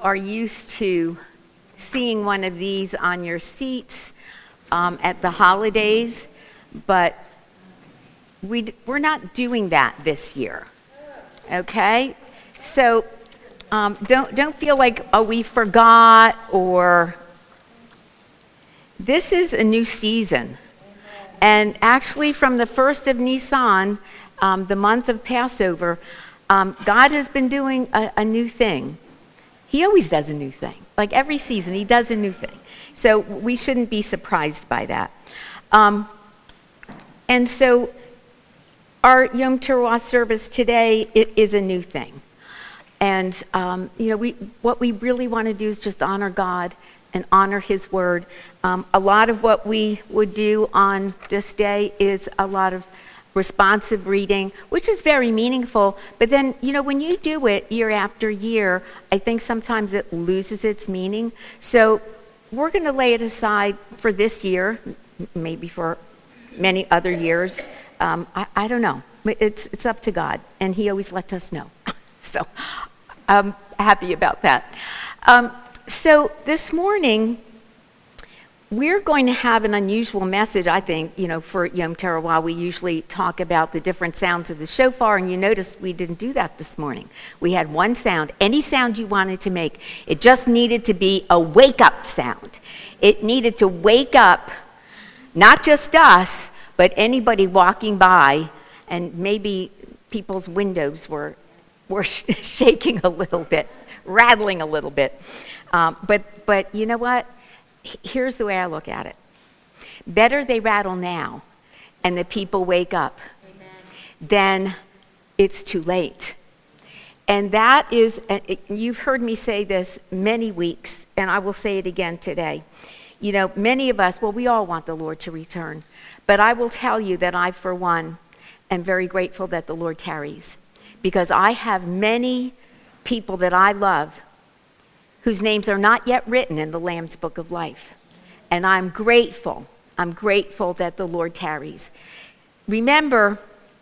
are used to seeing one of these on your seats at the holidays, but we're not doing that this year, okay? So don't feel like, oh, we forgot, or this is a new season. And actually from the 1st of Nisan, the month of Passover, God has been doing a new thing. He always does a new thing. Like every season, he does a new thing. So we shouldn't be surprised by that. And so our Yom Teruah service today is a new thing. And, what we really want to do is just honor God and honor his word. A lot of what we would do on this day is a lot of responsive reading, which is very meaningful. But then, when you do it year after year, I think sometimes it loses its meaning. So we're going to lay it aside for this year, maybe for many other years. I don't know. It's up to God, and he always lets us know. So I'm happy about that. So this morning, we're going to have an unusual message, I think, for Yom Teruah. We usually talk about the different sounds of the shofar, and you notice we didn't do that this morning. We had one sound, any sound you wanted to make. It just needed to be a wake-up sound. It needed to wake up not just us, but anybody walking by, and maybe people's windows were shaking a little bit, rattling a little bit. But you know what? Here's the way I look at it. Better they rattle now and the people wake up than it's too late. And that is, you've heard me say this many weeks, and I will say it again today. Many of us, we all want the Lord to return. But I will tell you that I, for one, am very grateful that the Lord tarries. Because I have many people that I love whose names are not yet written in the Lamb's Book of Life. And I'm grateful that the Lord tarries. Remember,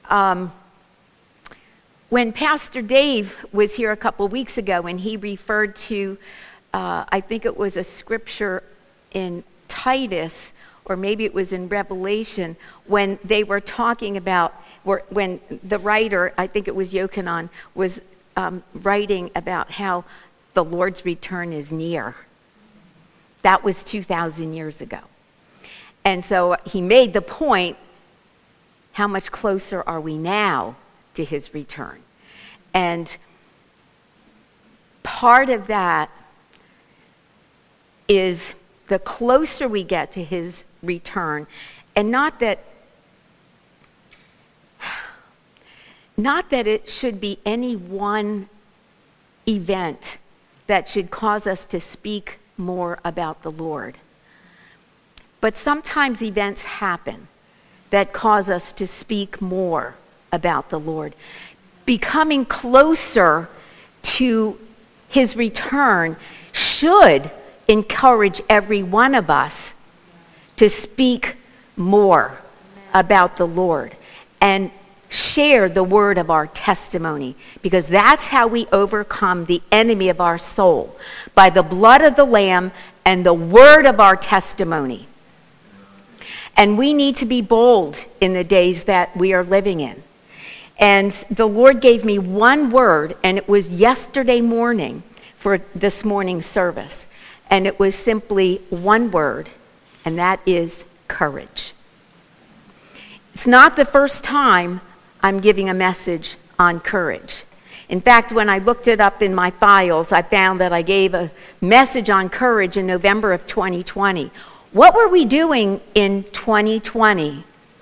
when Pastor Dave was here a couple weeks ago, and he referred to, I think it was a scripture in Titus, or maybe it was in Revelation, when they were talking about, when the writer, I think it was Yochanan, was writing about how the Lord's return is near. That was 2,000 years ago. And so he made the point, how much closer are we now to his return? And part of that is the closer we get to his return, and not that it should be any one event that should cause us to speak more about the Lord. But sometimes events happen that cause us to speak more about the Lord. Becoming closer to his return should encourage every one of us to speak more about the Lord and share the word of our testimony, because that's how we overcome the enemy of our soul, by the blood of the Lamb and the word of our testimony. And we need to be bold in the days that we are living in. And the Lord gave me one word, and it was yesterday morning for this morning's service. And it was simply one word, and that is courage. It's not the first time I'm giving a message on courage. In fact, when I looked it up in my files, I found that I gave a message on courage in November of 2020. What were we doing in 2020?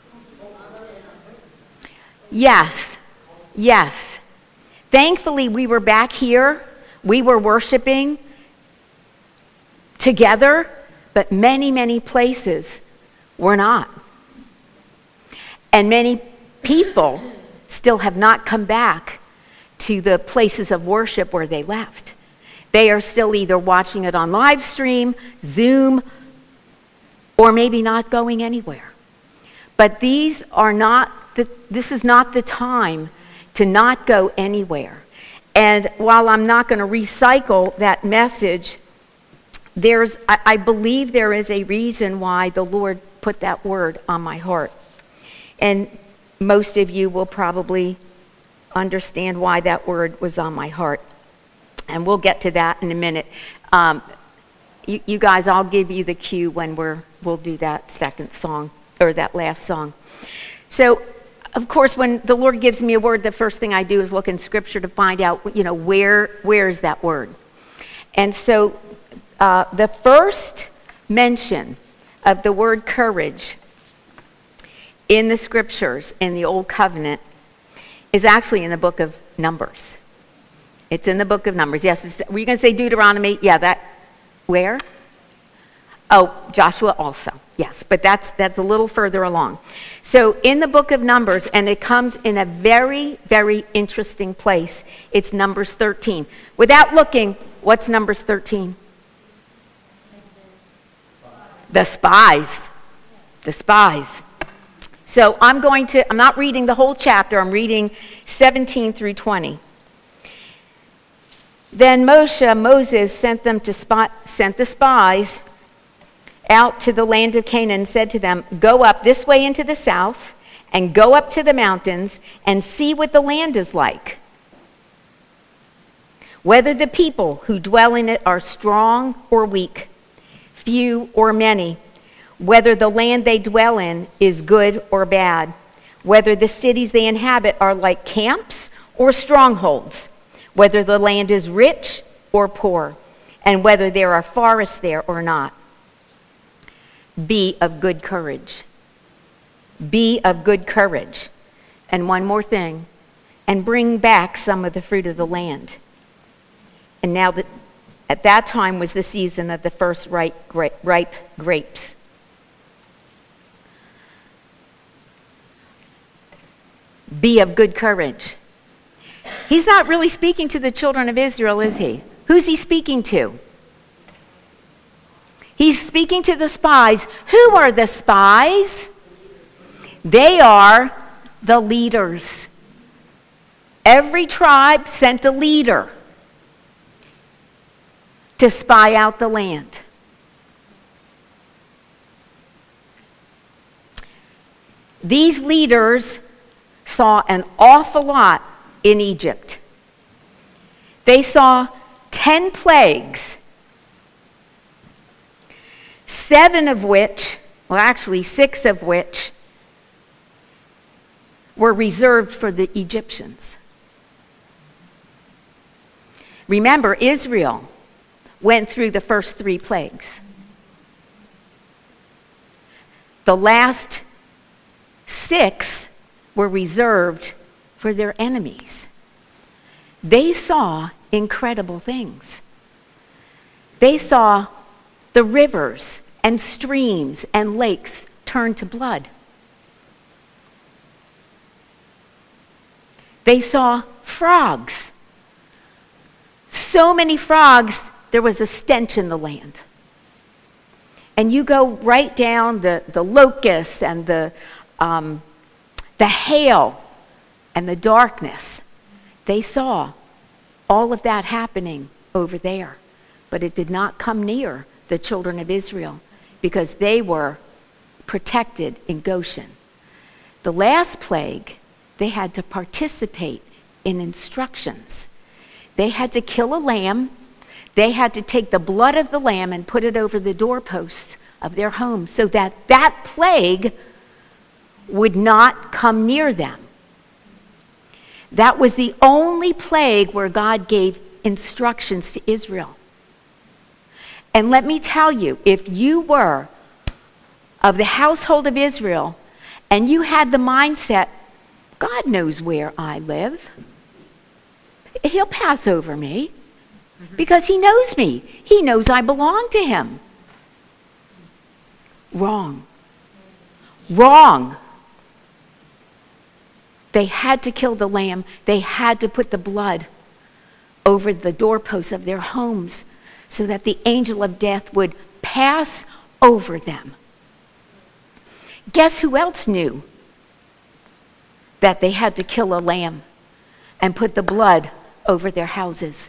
Yes. Thankfully, we were back here. We were worshiping together, but many places were not. And many people still have not come back to the places of worship where they left. They are still either watching it on live stream, Zoom, or maybe not going anywhere. But this is not the time to not go anywhere. And while I'm not going to recycle that message, I believe there is a reason why the Lord put that word on my heart. And most of you will probably understand why that word was on my heart. And we'll get to that in a minute. You guys, I'll give you the cue when we'll do that second song, or that last song. So, of course, when the Lord gives me a word, the first thing I do is look in Scripture to find out, where is that word? And so, the first mention of the word courage in the Scriptures, in the Old Covenant, is actually in the book of Numbers. It's in the book of Numbers. Yes, were you going to say Deuteronomy? Yeah, where? Oh, Joshua also. Yes, but that's a little further along. So in the book of Numbers, and it comes in a very, very interesting place, it's Numbers 13. Without looking, what's Numbers 13? The spies. The spies. So I'm not reading the whole chapter, I'm reading 17 through 20. Then Moses sent the spies out to the land of Canaan and said to them, "Go up this way into the south and go up to the mountains and see what the land is like. Whether the people who dwell in it are strong or weak, few or many, whether the land they dwell in is good or bad, whether the cities they inhabit are like camps or strongholds, whether the land is rich or poor, and whether there are forests there or not. Be of good courage." Be of good courage. And one more thing, and bring back some of the fruit of the land. And now at that time was the season of the first ripe grapes. Be of good courage. He's not really speaking to the children of Israel, is he? Who's he speaking to? He's speaking to the spies. Who are the spies? They are the leaders. Every tribe sent a leader to spy out the land. These leaders saw an awful lot in Egypt. They saw 10 plagues, 6 of which were reserved for the Egyptians. Remember, Israel went through the first 3 plagues. The last 6 were reserved for their enemies. They saw incredible things. They saw the rivers and streams and lakes turn to blood. They saw frogs. So many frogs, there was a stench in the land. And you go right down the locusts and the hail and the darkness. They saw all of that happening over there. But it did not come near the children of Israel because they were protected in Goshen. The last plague, they had to participate in instructions. They had to kill a lamb. They had to take the blood of the lamb and put it over the doorposts of their homes so that that plague would not come near them. That was the only plague where God gave instructions to Israel. And let me tell you, if you were of the household of Israel and you had the mindset, God knows where I live, He'll pass over me because He knows me. He knows I belong to Him. Wrong. Wrong. They had to kill the lamb. They had to put the blood over the doorposts of their homes so that the angel of death would pass over them. Guess who else knew that they had to kill a lamb and put the blood over their houses.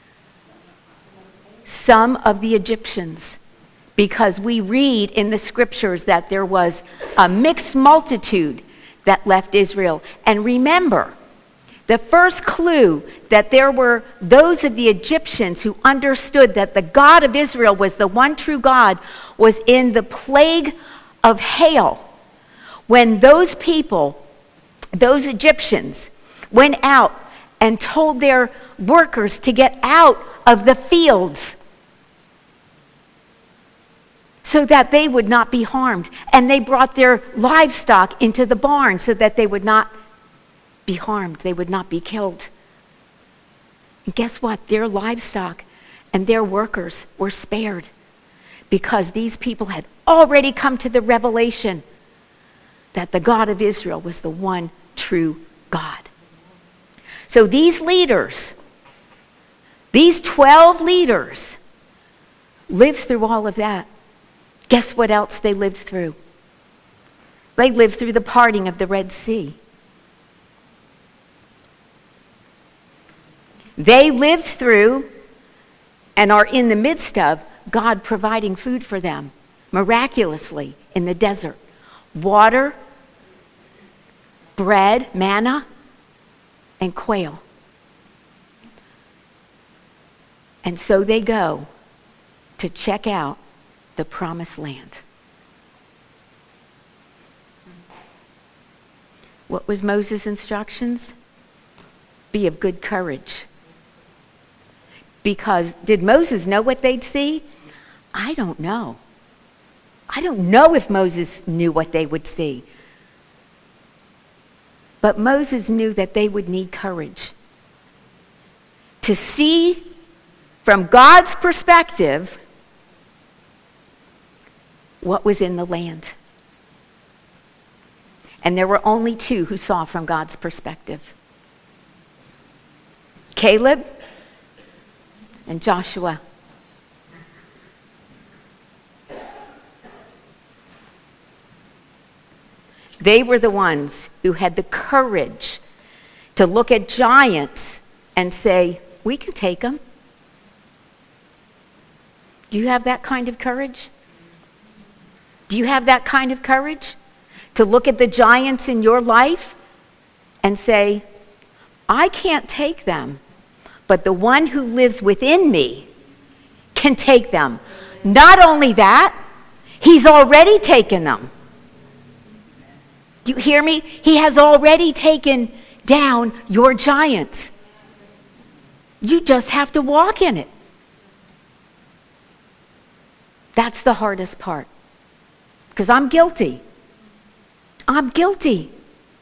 Some of the Egyptians, because we read in the scriptures that there was a mixed multitude that left Israel. And remember, the first clue that there were those of the Egyptians who understood that the God of Israel was the one true God was in the plague of hail. When those people, those Egyptians, went out and told their workers to get out of the fields so that they would not be harmed. And they brought their livestock into the barn so that they would not be harmed, they would not be killed. And guess what? Their livestock and their workers were spared because these people had already come to the revelation that the God of Israel was the one true God. So these leaders, these 12 leaders, lived through all of that. Guess what else they lived through? They lived through the parting of the Red Sea. They lived through and are in the midst of God providing food for them miraculously in the desert. Water, bread, manna, and quail. And so they go to check out the promised land. What was Moses' instructions? Be of good courage. Because did Moses know what they'd see? I don't know. I don't know if Moses knew what they would see. But Moses knew that they would need courage to see from God's perspective what was in the land. And there were only two who saw from God's perspective: Caleb and Joshua. They were the ones who had the courage to look at giants and say, we can take them. Do you have that kind of courage? Do you have that kind of courage to look at the giants in your life and say, I can't take them, but the one who lives within me can take them. Not only that, he's already taken them. Do you hear me? He has already taken down your giants. You just have to walk in it. That's the hardest part. Because I'm guilty. I'm guilty.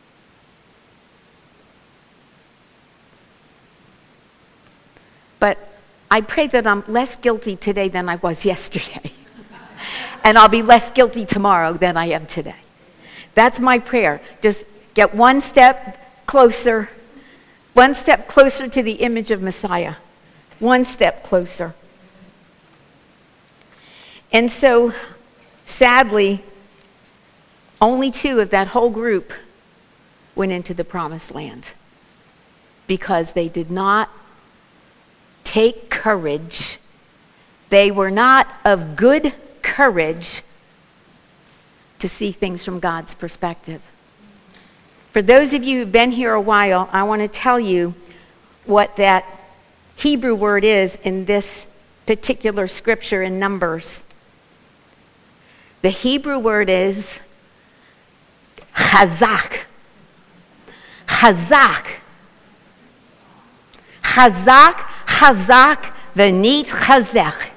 But I pray that I'm less guilty today than I was yesterday. And I'll be less guilty tomorrow than I am today. That's my prayer. Just get one step closer to the image of Messiah. One step closer. And so, sadly, only two of that whole group went into the promised land because they did not take courage. They were not of good courage to see things from God's perspective. For those of you who've been here a while, I want to tell you what that Hebrew word is in this particular scripture in Numbers. The Hebrew word is chazak. Chazak. Chazak, chazak, v'nit chazek.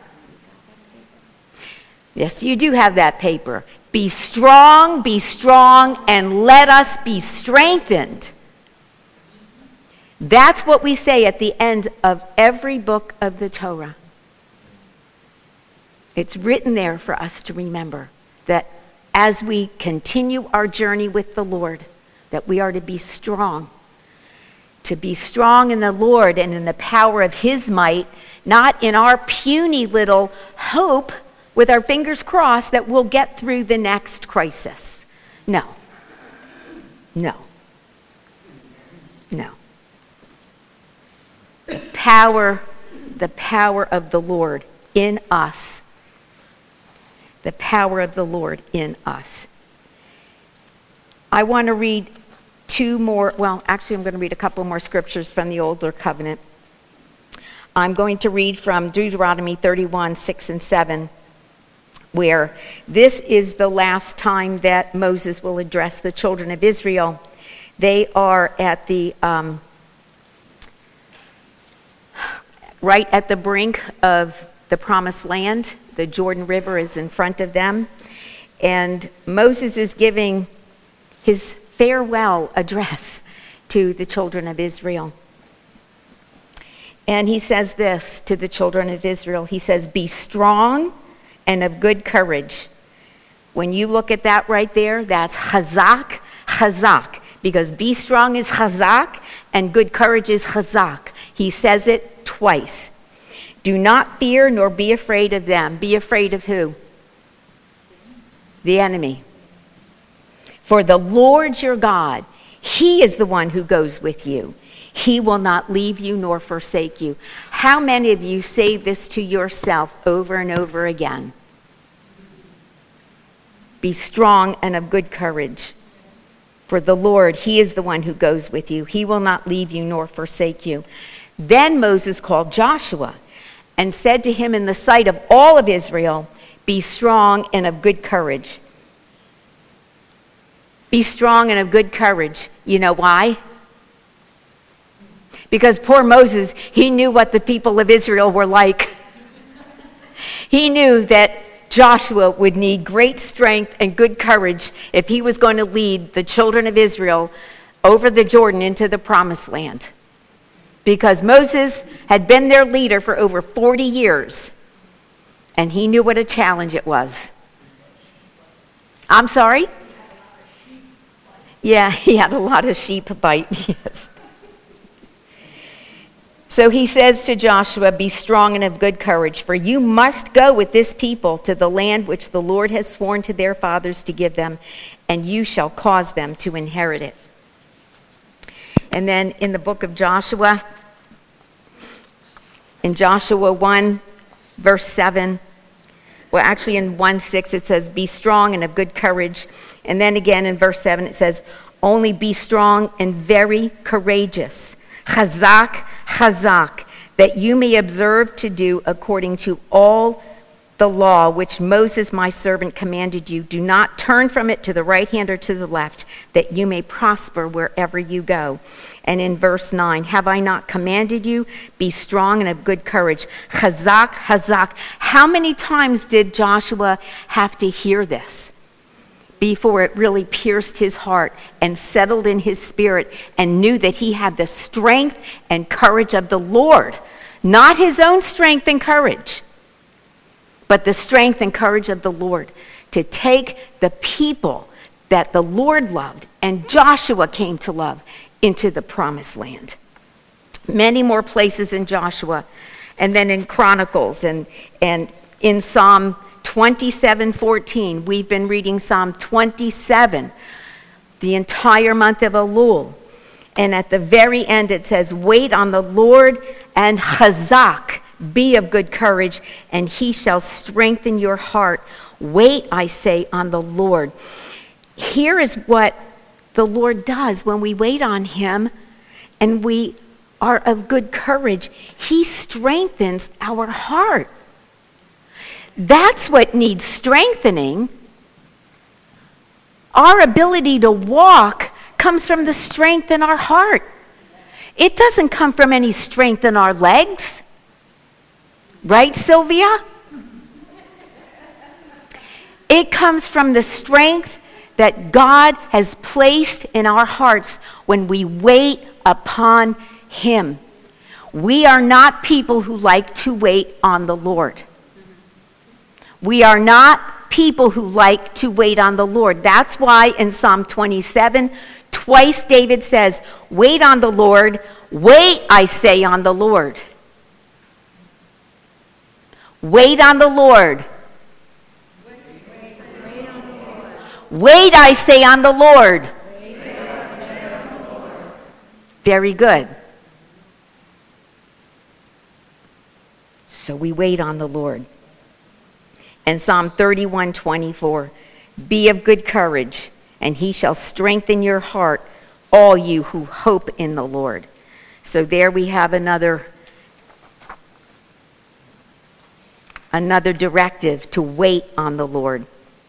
Yes, you do have that paper. Be strong, and let us be strengthened. That's what we say at the end of every book of the Torah. It's written there for us to remember that as we continue our journey with the Lord, that we are to be strong. To be strong in the Lord and in the power of His might, not in our puny little hope with our fingers crossed that we'll get through the next crisis. No. No. No. Power, the power of the Lord in us. The power of the Lord in us. I want to read two more, well, actually I'm going to read a couple more scriptures from the Older Covenant. I'm going to read from Deuteronomy 31, 6 and 7, where this is the last time that Moses will address the children of Israel. They are at the right at the brink of the Promised Land. The Jordan River is in front of them. And Moses is giving his farewell address to the children of Israel. And he says this to the children of Israel. He says, "Be strong and of good courage." When you look at that right there, that's chazak, chazak. Because be strong is chazak and good courage is chazak. He says it twice. "Do not fear nor be afraid of them." Be afraid of who? The enemy. "For the Lord your God, he is the one who goes with you. He will not leave you nor forsake you." How many of you say this to yourself over and over again? Be strong and of good courage. For the Lord, he is the one who goes with you. He will not leave you nor forsake you. Then Moses called Joshua and said to him in the sight of all of Israel, "Be strong and of good courage." Be strong and of good courage. You know why? Because poor Moses, he knew what the people of Israel were like. He knew that Joshua would need great strength and good courage if he was going to lead the children of Israel over the Jordan into the Promised Land. Because Moses had been their leader for over 40 years, and he knew what a challenge it was. I'm sorry? Yeah, he had a lot of sheep bite, yes. So he says to Joshua, "Be strong and of good courage, for you must go with this people to the land which the Lord has sworn to their fathers to give them, and you shall cause them to inherit it." And then in the book of Joshua, in Joshua 1, verse 7, well, actually in 1:6 it says, "Be strong and of good courage." And then again in verse 7 it says, "Only be strong and very courageous. Chazak, chazak, that you may observe to do according to all the law which Moses my servant commanded you. Do not turn from it to the right hand or to the left, that you may prosper wherever you go." And in verse 9, "Have I not commanded you? Be strong and of good courage. Chazak, chazak." How many times did Joshua have to hear this before it really pierced his heart and settled in his spirit and knew that he had the strength and courage of the Lord? Not his own strength and courage, but the strength and courage of the Lord to take the people that the Lord loved and Joshua came to love into the Promised Land. Many more places in Joshua, and then in Chronicles and in Psalm 27:14. We've been reading Psalm 27 the entire month of Elul. And at the very end it says, "Wait on the Lord and chazak, be of good courage, and he shall strengthen your heart. Wait, I say, on the Lord." Here is what the Lord does when we wait on him and we are of good courage. He strengthens our heart. That's what needs strengthening. Our ability to walk comes from the strength in our heart. It doesn't come from any strength in our legs. Right, Sylvia? It comes from the strength that God has placed in our hearts when we wait upon him. We are not people who like to wait on the Lord. We are not people who like to wait on the Lord. That's why in Psalm 27, twice David says, "Wait on the Lord. Wait, I say, on the Lord." Wait on the Lord. Wait, I say, on the Lord. Very good. So we wait on the Lord. And Psalm 31:24, be of good courage, and he shall strengthen your heart, all you who hope in the Lord. So there we have another directive to wait on the Lord.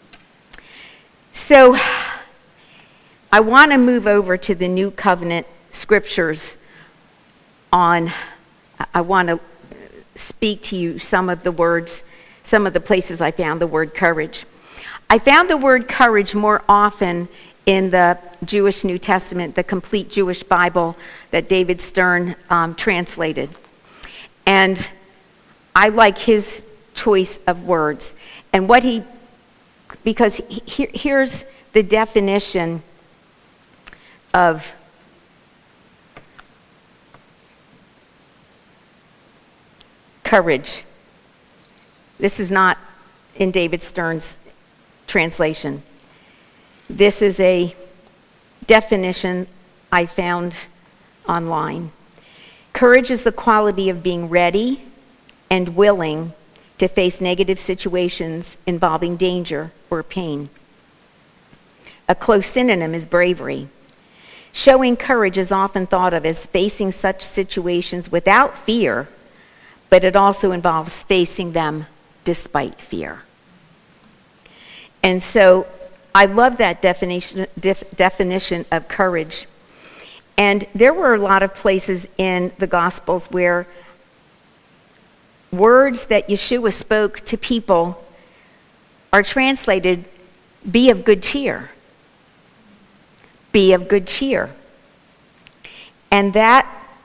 So I want to move over to the New Covenant scriptures I want to speak to you some of the words, some of the places I found the word courage. I found the word courage more often in the Jewish New Testament, the complete Jewish Bible that David Stern translated. And I like his choice of words. And because here's the definition of courage. This is not in David Stern's translation. This is a definition I found online. Courage is the quality of being ready and willing to face negative situations involving danger or pain. A close synonym is bravery. Showing courage is often thought of as facing such situations without fear, but it also involves facing them despite fear. And so I love that definition of courage. And there were a lot of places in the Gospels where words that Yeshua spoke to people are translated, be of good cheer. Be of good cheer. And that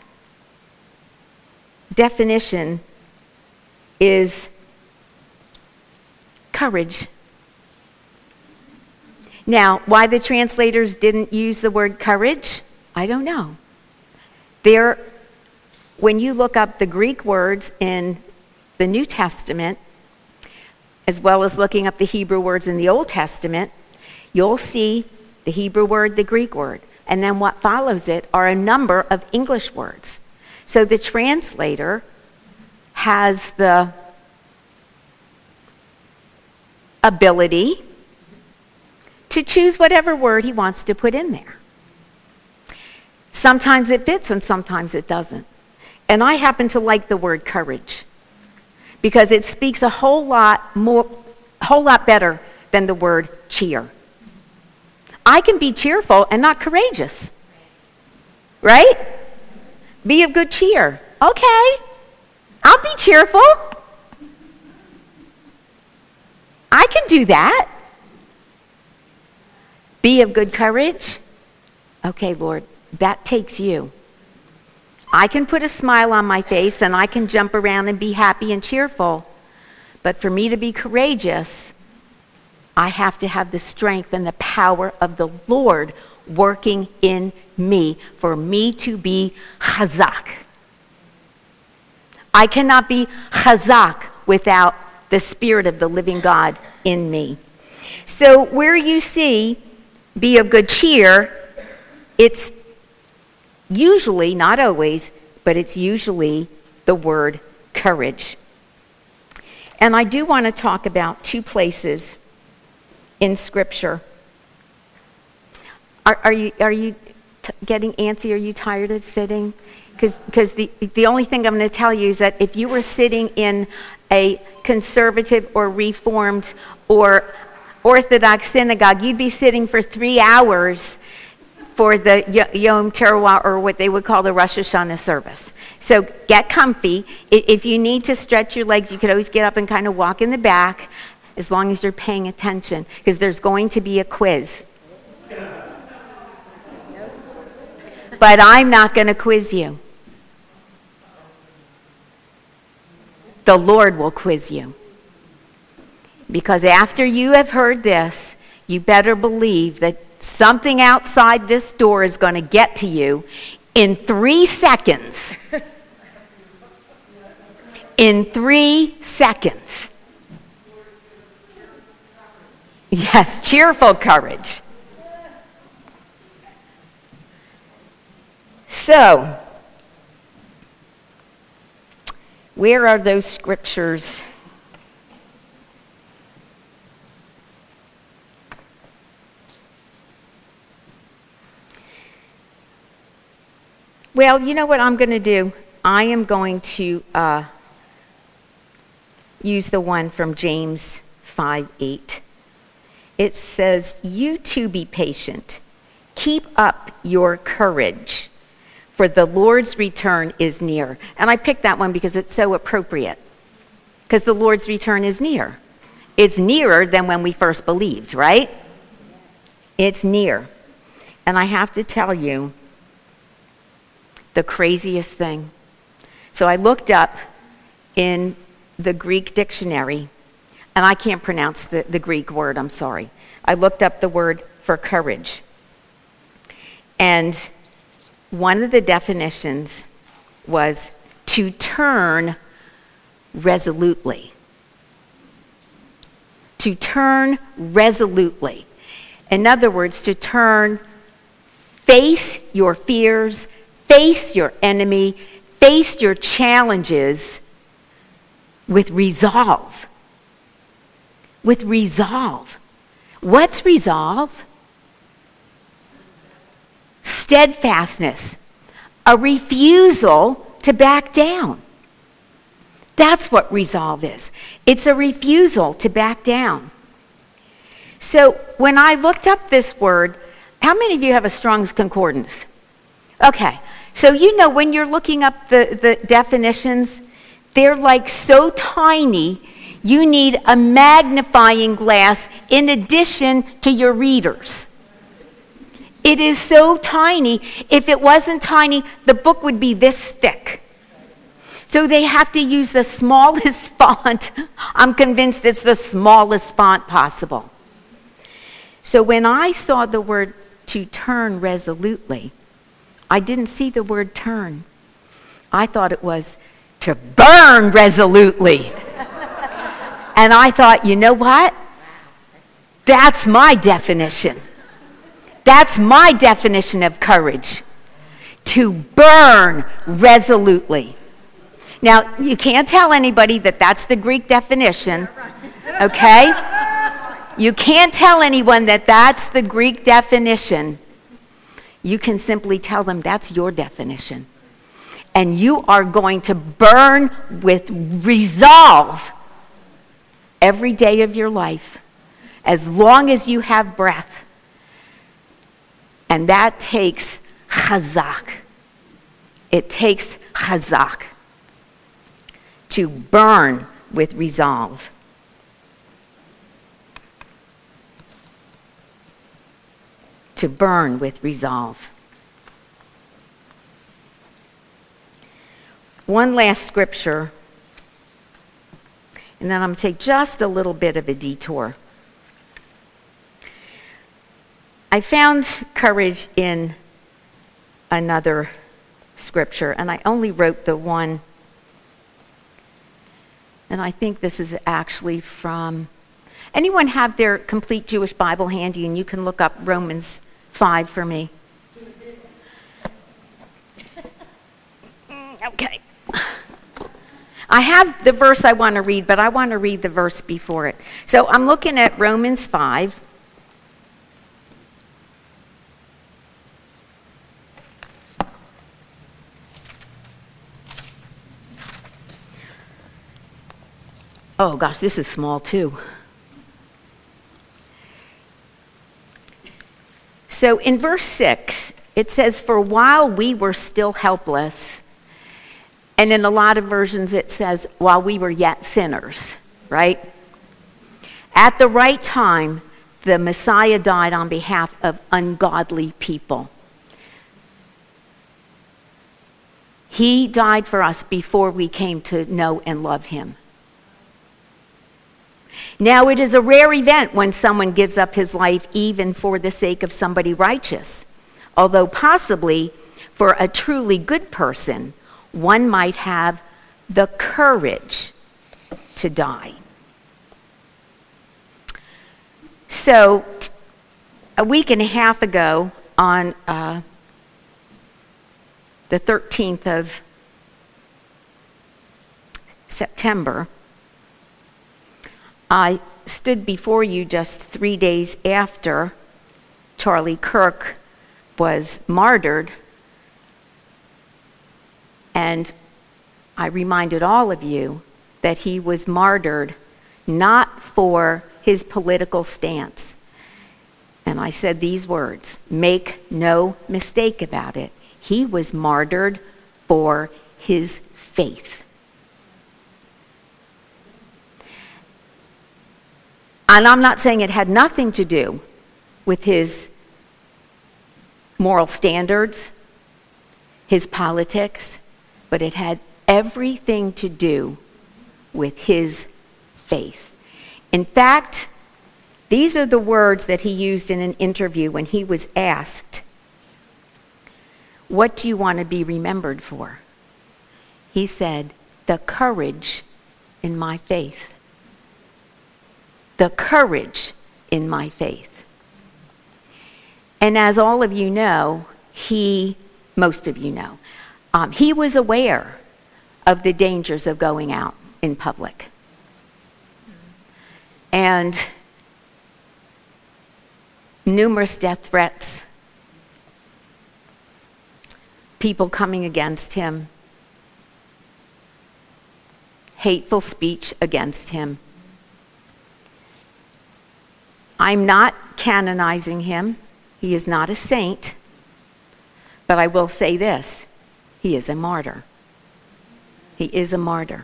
definition is courage. Now, why the translators didn't use the word courage, I don't know. When you look up the Greek words in the New Testament, as well as looking up the Hebrew words in the Old Testament, you'll see the Hebrew word, the Greek word, and then what follows it are a number of English words. So the translator has the ability to choose whatever word he wants to put in there. Sometimes it fits and sometimes it doesn't. And I happen to like the word courage because it speaks a whole lot better than the word cheer. I can be cheerful and not courageous. Right? Be of good cheer. Okay. I'll be cheerful. I can do that. Be of good courage. Okay, Lord, that takes you. I can put a smile on my face and I can jump around and be happy and cheerful. But for me to be courageous, I have to have the strength and the power of the Lord working in me for me to be chazak. I cannot be chazak without the Spirit of the living God in me. So where you see be of good cheer, it's usually, not always, but it's usually the word courage. And I do want to talk about two places in Scripture. Are you getting antsy? Are you tired of sitting? Because the only thing I'm going to tell you is that if you were sitting in a conservative or reformed or Orthodox synagogue, you'd be sitting for 3 hours for the Yom Teruah, or what they would call the Rosh Hashanah service. So get comfy. If you need to stretch your legs, you could always get up and kind of walk in the back, as long as you're paying attention, because there's going to be a quiz. But I'm not going to quiz you. The Lord will quiz you. Because after you have heard this, you better believe that something outside this door is going to get to you in 3 seconds. In 3 seconds. Yes, cheerful courage. So, Where are those scriptures? Well, you know what I'm going to do? I am going to use the one from James 5:8. It says, "You too be patient. Keep up your courage, for the Lord's return is near." And I picked that one because it's so appropriate, because the Lord's return is near. It's nearer than when we first believed, right? It's near. And I have to tell you the craziest thing. So I looked up in the Greek dictionary, and I can't pronounce the Greek word, I'm sorry. I looked up the word for courage. And one of the definitions was to turn resolutely. To turn resolutely. In other words, to turn, face your fears, face your enemy, face your challenges with resolve. With resolve. What's resolve? Steadfastness. A refusal to back down. That's what resolve is. It's a refusal to back down. So when I looked up this word, how many of you have a Strong's Concordance? Okay, so you know when you're looking up the definitions, they're like so tiny, you need a magnifying glass in addition to your readers. It is so tiny. If it wasn't tiny, the book would be this thick. So they have to use the smallest font. I'm convinced it's the smallest font possible. So when I saw the word to turn resolutely, I didn't see the word turn. I thought it was to burn resolutely. And I thought, you know what? That's my definition. That's my definition of courage. To burn resolutely. Now, you can't tell anybody that that's the Greek definition, okay? You can't tell anyone that that's the Greek definition. You can simply tell them that's your definition. And you are going to burn with resolve every day of your life, as long as you have breath. And that takes chazak. It takes chazak to burn with resolve. To burn with resolve. One last scripture, and then I'm going to take just a little bit of a detour. I found courage in another scripture, and I only wrote the one, and I think this is actually from, anyone have their complete Jewish Bible handy, and you can look up Romans 5 for me? Okay. I have the verse I want to read, but I want to read the verse before it. So I'm looking at Romans 5. Oh gosh, this is small too. So in verse 6, it says, "For while we were still helpless," and in a lot of versions it says, "while we were yet sinners," right? "At the right time, the Messiah died on behalf of ungodly people." He died for us before we came to know and love him. Now, it is a rare event when someone gives up his life even for the sake of somebody righteous. Although possibly for a truly good person, one might have the courage to die. So, a week and a half ago, on the 13th of September, I stood before you just 3 days after Charlie Kirk was martyred, and I reminded all of you that he was martyred not for his political stance. And I said these words, make no mistake about it. He was martyred for his faith. And I'm not saying it had nothing to do with his moral standards, his politics, but it had everything to do with his faith. In fact, these are the words that he used in an interview when he was asked, what do you want to be remembered for? He said, the courage in my faith. The courage in my faith. And as all of you know, most of you know, he was aware of the dangers of going out in public. And numerous death threats, people coming against him, hateful speech against him. I'm not canonizing him. He is not a saint. But I will say this, he is a martyr. He is a martyr.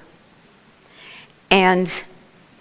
And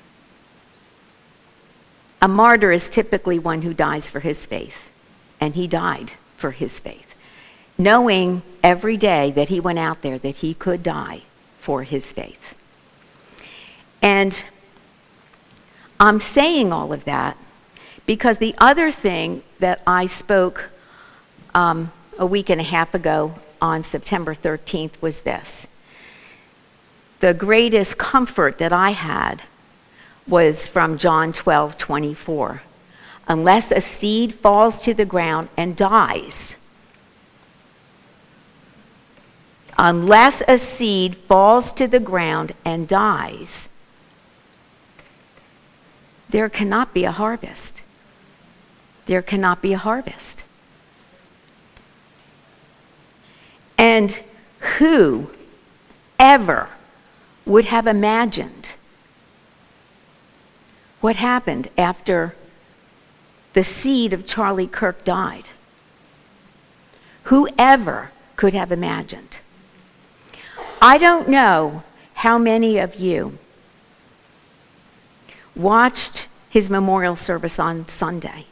a martyr is typically one who dies for his faith. And he died for his faith, knowing every day that he went out there that he could die for his faith. And I'm saying all of that because the other thing that I spoke a week and a half ago on September 13th was this. The greatest comfort that I had was from John 12:24. Unless a seed falls to the ground and dies, unless a seed falls to the ground and dies, there cannot be a harvest. There cannot be a harvest. And who ever would have imagined what happened after the seed of Charlie Kirk died? Whoever could have imagined? I don't know how many of you watched his memorial service on Sunday.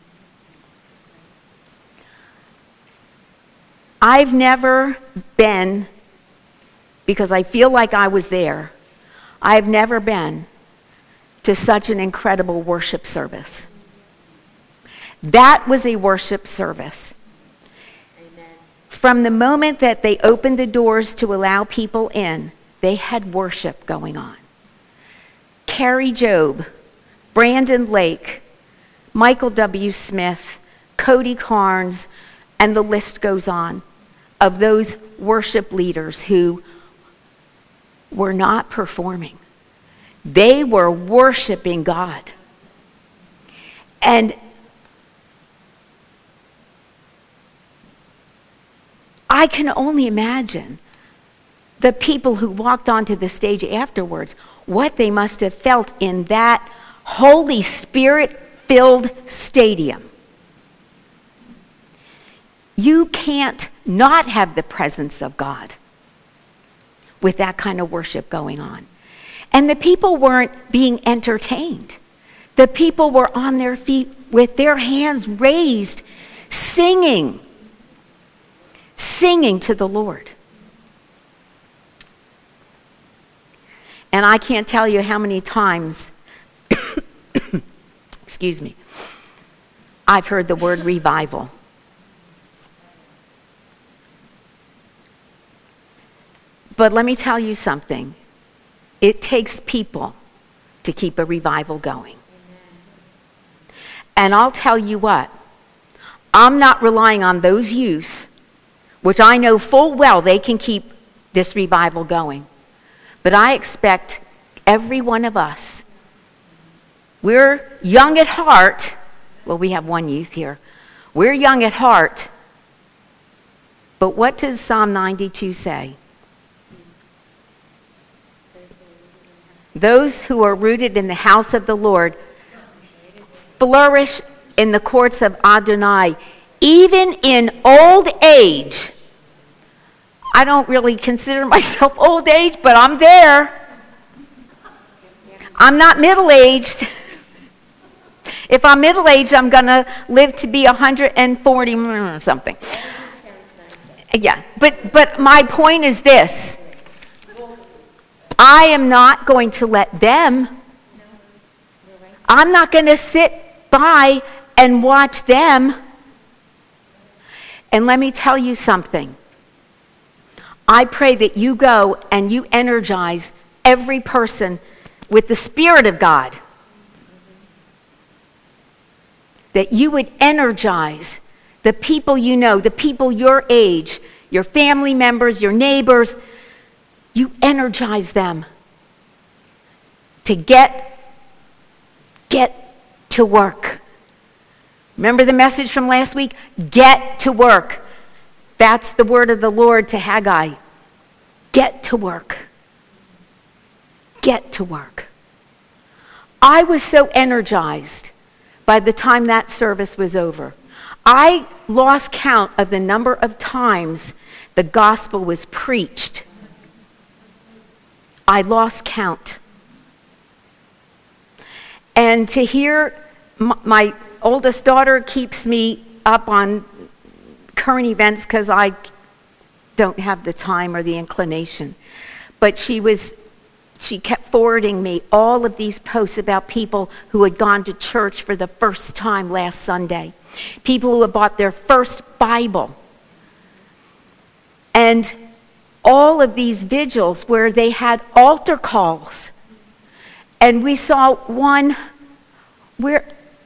I've never been, because I feel like I was there, I've never been to such an incredible worship service. That was a worship service. Amen. From the moment that they opened the doors to allow people in, they had worship going on. Carrie Job, Brandon Lake, Michael W. Smith, Cody Carnes, and the list goes on of those worship leaders who were not performing. They were worshiping God. And I can only imagine the people who walked onto the stage afterwards, what they must have felt in that Holy Spirit-filled stadium. You can't not have the presence of God with that kind of worship going on. And the people weren't being entertained. The people were on their feet with their hands raised, singing to the Lord. And I can't tell you how many times, excuse me, I've heard the word revival. But let me tell you something. It takes people to keep a revival going. And I'll tell you what, I'm not relying on those youth, which I know full well they can keep this revival going. But I expect every one of us. We're young at heart. Well, we have one youth here. We're young at heart. But what does Psalm 92 say? Those who are rooted in the house of the Lord flourish in the courts of Adonai, even in old age. I don't really consider myself old age, but I'm there. I'm not middle-aged. If I'm middle-aged, I'm going to live to be 140 or something. Yeah, but my point is this. I am not going to let them. I'm not going to sit by and watch them. And let me tell you something. I pray that you go and you energize every person with the Spirit of God. That you would energize the people you know, the people your age, your family members, your neighbors. You energize them to get to work. Remember the message from last week? Get to work. That's the word of the Lord to Haggai. Get to work. Get to work. I was so energized by the time that service was over. I lost count of the number of times the gospel was preached. I lost count. And to hear my oldest daughter keeps me up on current events because I don't have the time or the inclination. But she kept forwarding me all of these posts about people who had gone to church for the first time last Sunday. People who had bought their first Bible. And all of these vigils where they had altar calls. And we saw one where,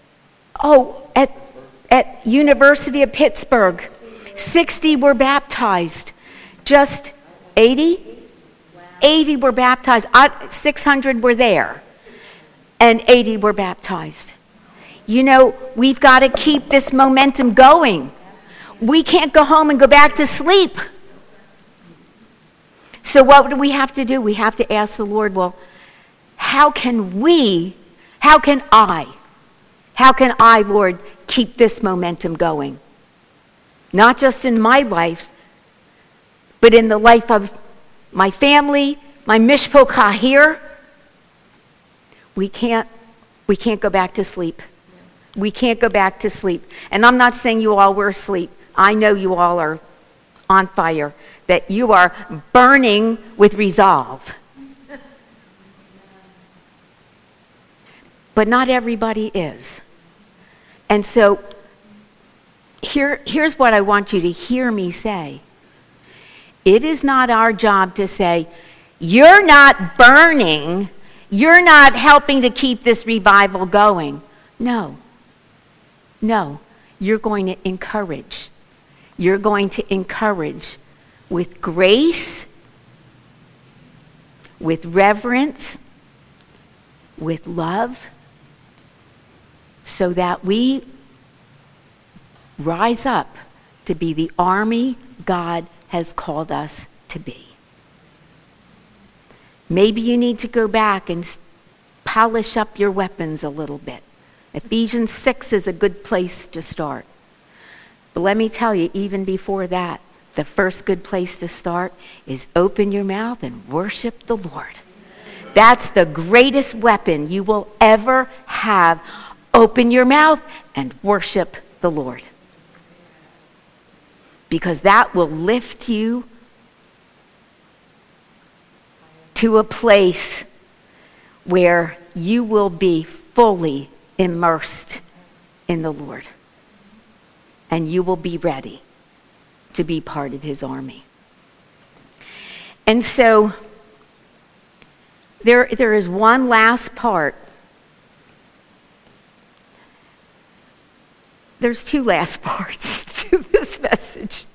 at University of Pittsburgh, 60 were baptized. Just 80? 80 were baptized. 600 were there. And 80 were baptized. You know, we've got to keep this momentum going. We can't go home and go back to sleep. So what do we have to do? We have to ask the Lord, well, how can I, Lord, keep this momentum going? Not just in my life, but in the life of my family, my mishpocha here. We can't go back to sleep. We can't go back to sleep. And I'm not saying you all were asleep. I know you all are on fire, that you are burning with resolve. But not everybody is. And so here's what I want you to hear me say. It is not our job to say, you're not burning, you're not helping to keep this revival going. No, you're going to encourage. You're going to encourage with grace, with reverence, with love, so that we rise up to be the army God has called us to be. Maybe you need to go back and polish up your weapons a little bit. Ephesians 6 is a good place to start. But let me tell you, even before that, the first good place to start is open your mouth and worship the Lord. That's the greatest weapon you will ever have. Open your mouth and worship the Lord. Because that will lift you to a place where you will be fully immersed in the Lord. And you will be ready to be part of his army. And so there is one last part. There's two last parts to this message.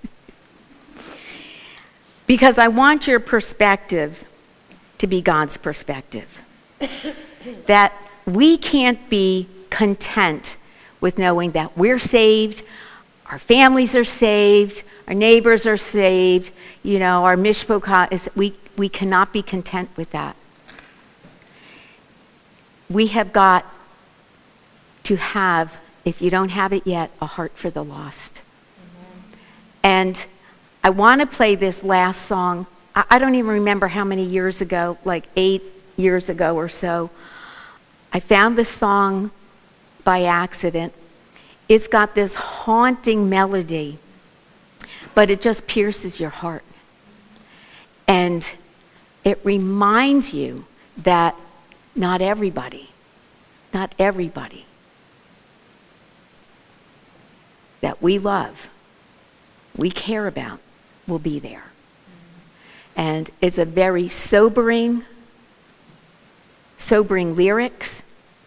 Because I want your perspective to be God's perspective. that we can't be content with knowing that we're saved, our families are saved, our neighbors are saved, our mishpocha is, we cannot be content with that. We have got to have, if you don't have it yet, a heart for the lost. Amen. And I want to play this last song. I don't even remember how many years ago, like 8 years ago or so. I found this song by accident. It's got this haunting melody, but it just pierces your heart. And it reminds you that not everybody that we love, we care about, will be there. And it's a very sobering lyrics.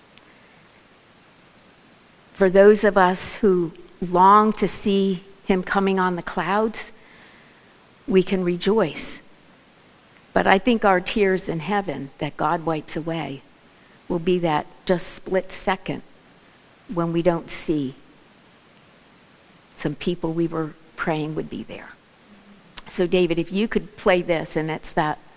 For those of us who long to see him coming on the clouds, we can rejoice. But I think our tears in heaven that God wipes away will be that just split second when we don't see some people we were praying would be there. So David, if you could play this, and it's that